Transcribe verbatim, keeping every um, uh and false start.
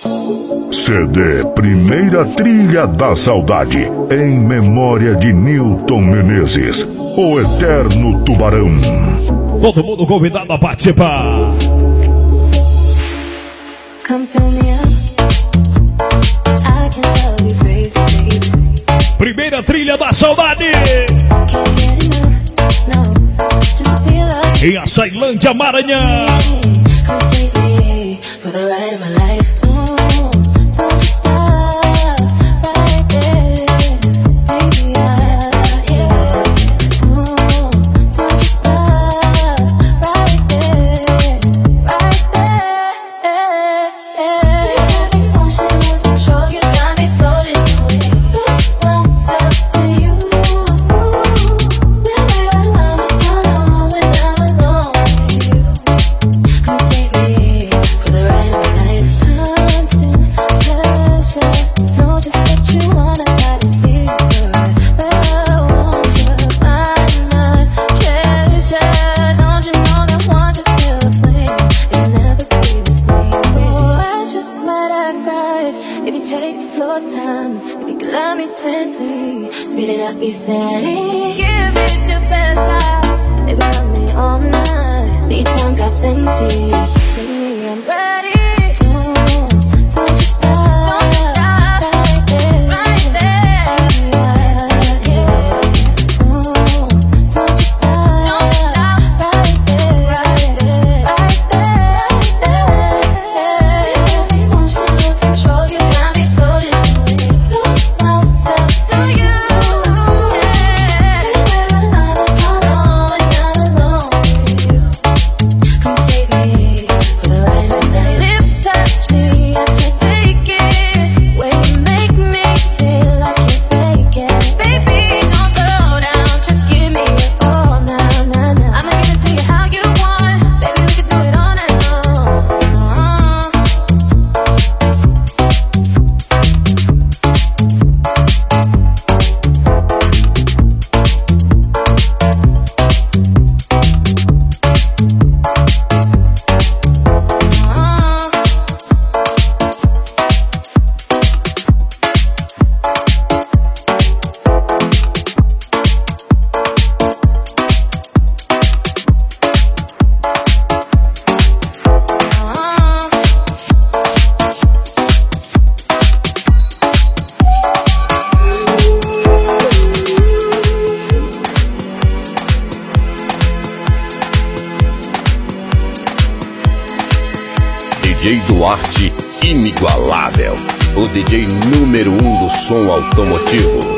C D Primeira Trilha da Saudade, em memória de Nilton Menezes, o Eterno Tubarão. Todo mundo convidado a participar. Primeira Trilha da Saudade em Açailândia, Maranhão. D J Duarte, inigualável, o D J número um do som automotivo.